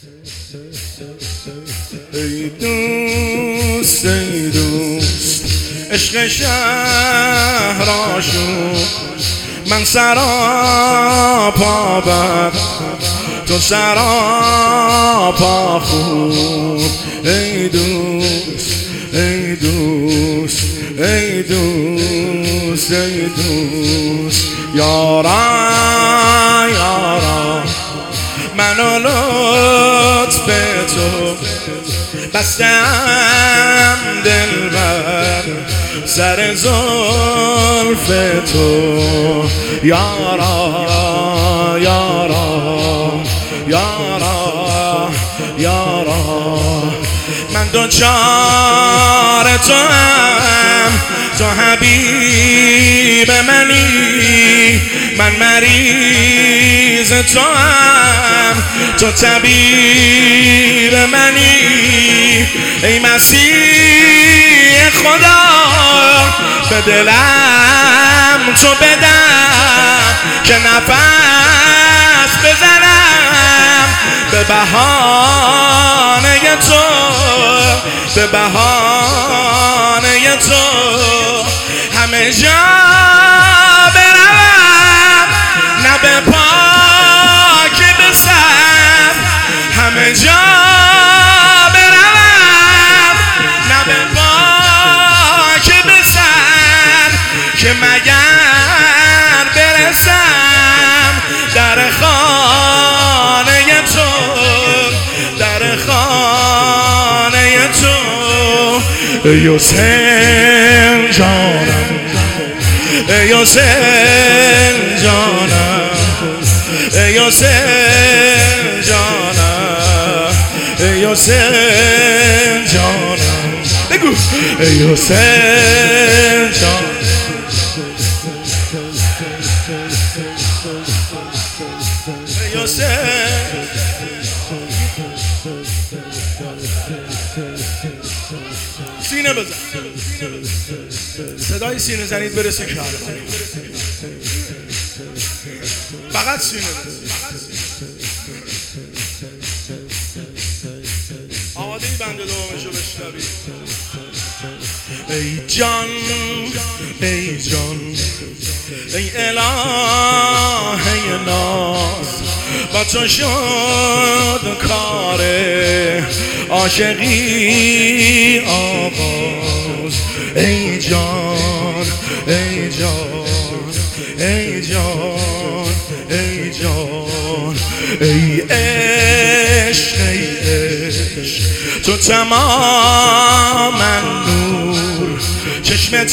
ای دوست ای دوست عشق شهر آشوب، من سراپا بد تو سراپا خوب. ای دوست ای دوست ای دوست ای دوست یارا یارا منو لطف تو بستم دلبر سر زلف تو. یارا یارا یارا یارا من دوچار تو هم، تو حبیب منی، من مریض تو هم، تو طبیب منی. ای مسیح خدا به دلم تو بدم که نفس بزنم به بهانه تو، به بهانه تو. همه جا بروم نه به پاک به سر، همه جا بروم نه به پاک به سر، که مگر برسم در خانه تو، در خانه تو. ای حسین جانم ای حسین جانم ای حسین جانم ای حسین جانم بگو ای حسین جانم ای حسین. سینه بزن، صدای سینه زنید برسه که فقط سینه بزن. آماده ای بنده دومشو بشنوید. ای جان ای جان ای الهه ناز، با تو شد کار عاشقی آغاز. ای جان ای جان ای جان ای جان ای عشق ای عشق تو تمام نور، چشم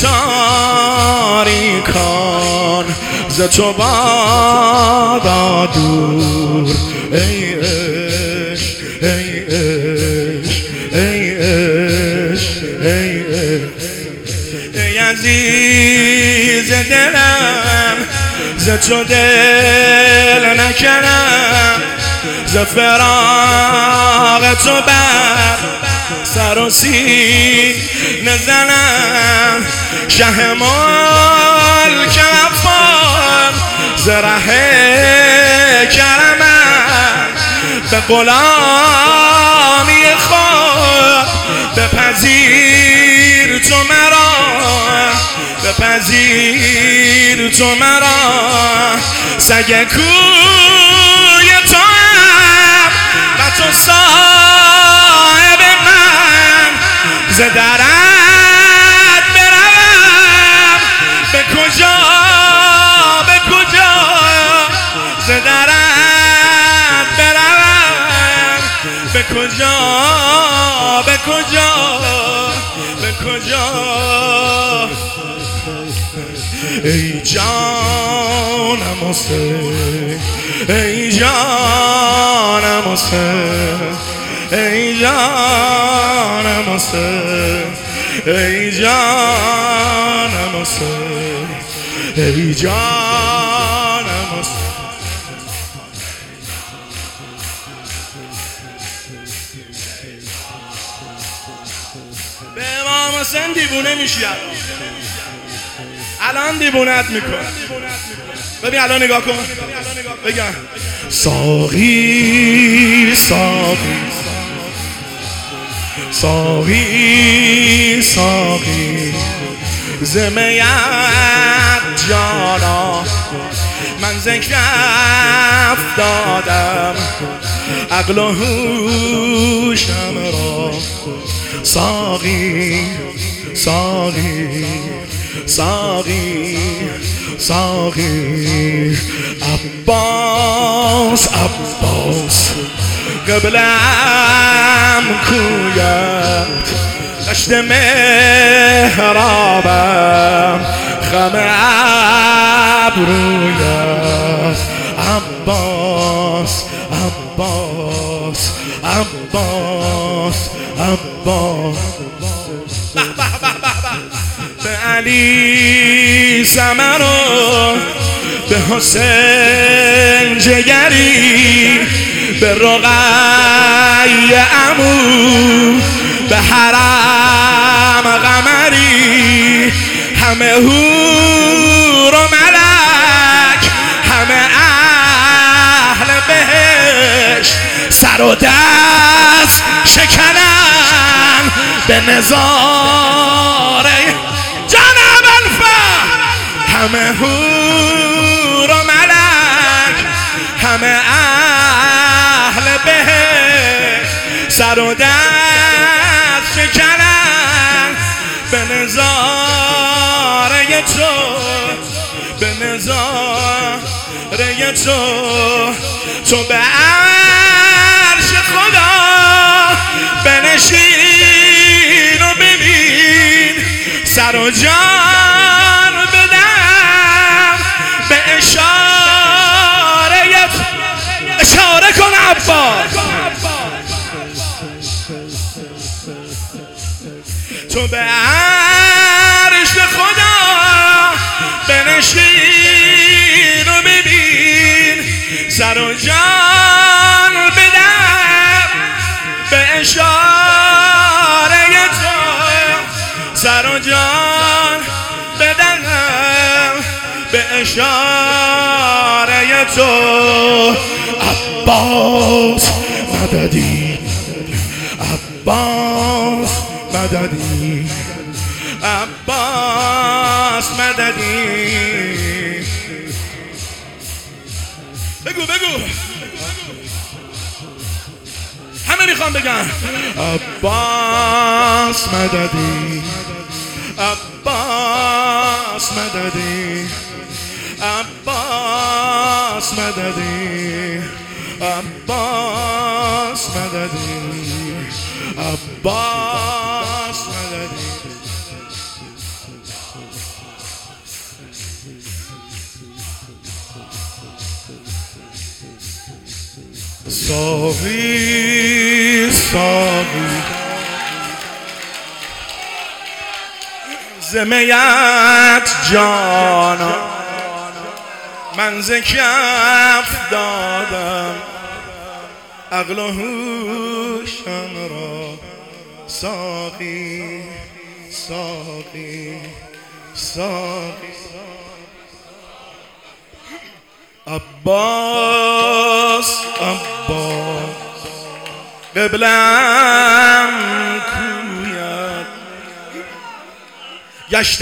تاریکان ز تو بادا دور. ای عشق ای عشق ای عشق ای عشق ای عزیز دلم ز تو دل نکنم، ز فراق تو بر سر و سینه زنم. شه ملک عفان ز ره کرمم، به غلامی خود بپذیر تو مرا، بپذیر تو مرا. سگ کوی تو هم و تو صاحب من، ز درت بروم به کجا به کجا، ز درت بروم به کجا به کجا به کجا. ای جانم حسین ای جانم حسین ای جانم حسین ای جانم حسین ای جانم حسین. به امام حسین دیوونه میشی الان دیوونت میکن. ببین الان نگاه کن بگم ساقی ساقی ساقی ساقی زمیت جانا من ذکر افتادم عقل و هوشم را ساقی ساقی ساقی ساقی عباس عباس قبلم کویت دشت مهرابم خم ابرویت عباس عباس عباس عباس به علی ثمر و به حسین جگری به رقی عمو به حرم قمری همه حور و ملک همه اهل بهشت سر و دست شکنن به نظاره جناب الفهم همه حور و ملک همه اهل بهشت سر و دست شکنن به نظاره تو به نظاره تو به عرش خدا بنشین و ببین سر و جان بدم به اشاره کن عباس تو به عرش خدا بنشین و ببین سر و جان بدم به اشاره تو سر و جان بدم به اشاره تو عباس مددی عباس مددی عباس مددی بگو بگو همه میخوام بگن عباس مددی عباس مددی عباس مددی عباس مددی عباس مددی ساقی ساقی زمیت جانا من ذکر دادم عقل و هوشم را ساقی ساقی ساقی عباس عباس قبلم کویت گشت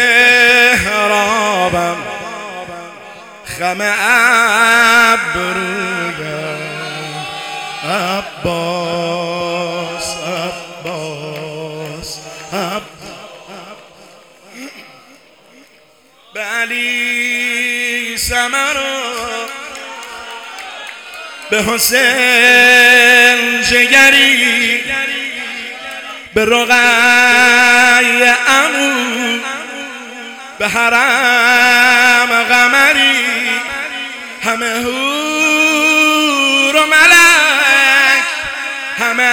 مهرابم خم ابرویم عباس عباس به علی ثمر به حسین جگری به رقی عمو به حرم قمری همه حور و ملک همه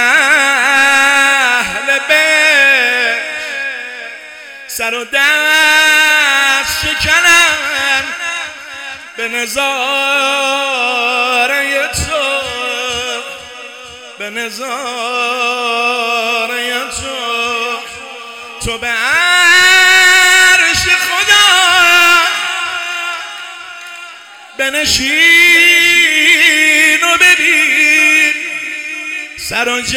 اهل بیت سر و دست شکنن به نظاره تو به نظاره تو به عرش خدا بنشین سر و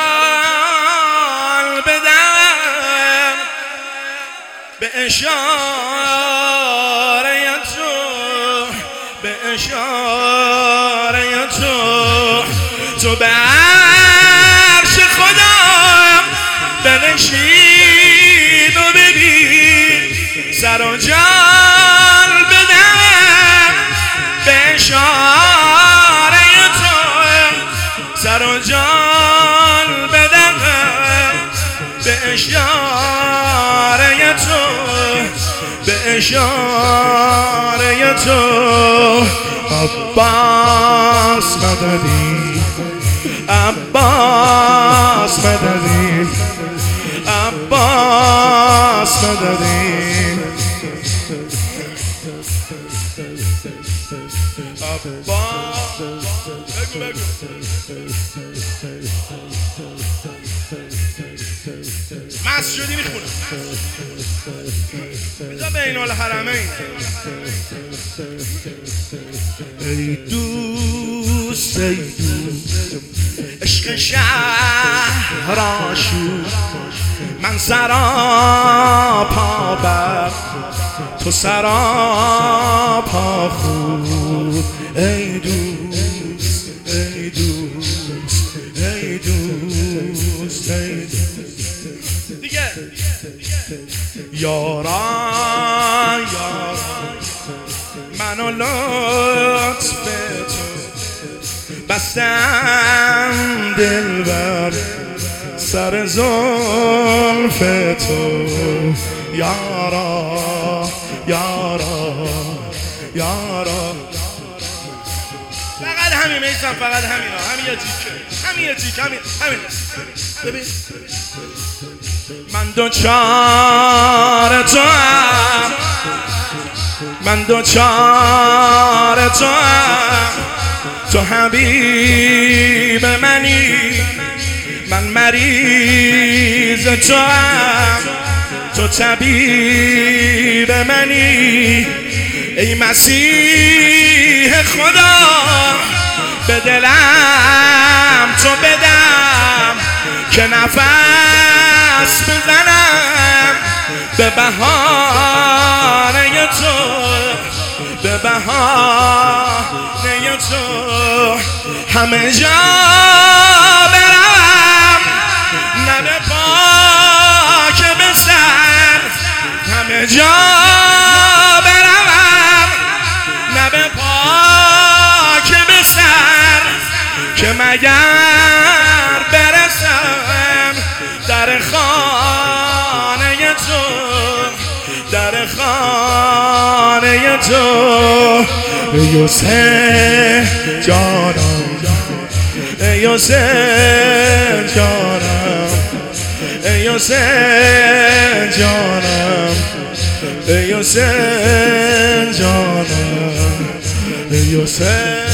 جان بدم به اشاره تو، به اشاره تو. تو به عرش خدا بنشین و ببین، سر و جان بدم به اشاره تو، سر و جان بدم به اشاره تو، به اشاره تو. عباس مددی، عباس مددی، عباس مددی، عباس. بگو بگو. مسجدی میخونم بذار بین الحرمین. ای دوست، ای دوست، عشق شهر آشوب، من سراپا بر تو سراپا خود. ای دوست، ای دوست، ای دوست، ای دوست دیگه. یاران یاران منو لطف تو بستم دل بر سر زلف تو. یارا یارا یارا. فقط همین میسم، فقط همینا، همین یه تیکه، همین یه تیکه، همین ببین. من دوچار تو هم، من دوچار تو هم، تو حبیب منی، من مریض تو هم، تو طبیب منی. ای مسیح خدا به دلم تو بدم که نفس بزنم به بهانه تو، به بهانه تو. همه جا برم نه به پا که به سر، همه جا برم نه به پا که به سر، که مگر برسم در خانه تو، در خانه تو. ای حسین جانم، ای حسین جانم، ای حسین جانم، ای حسین جانم، ای حسین.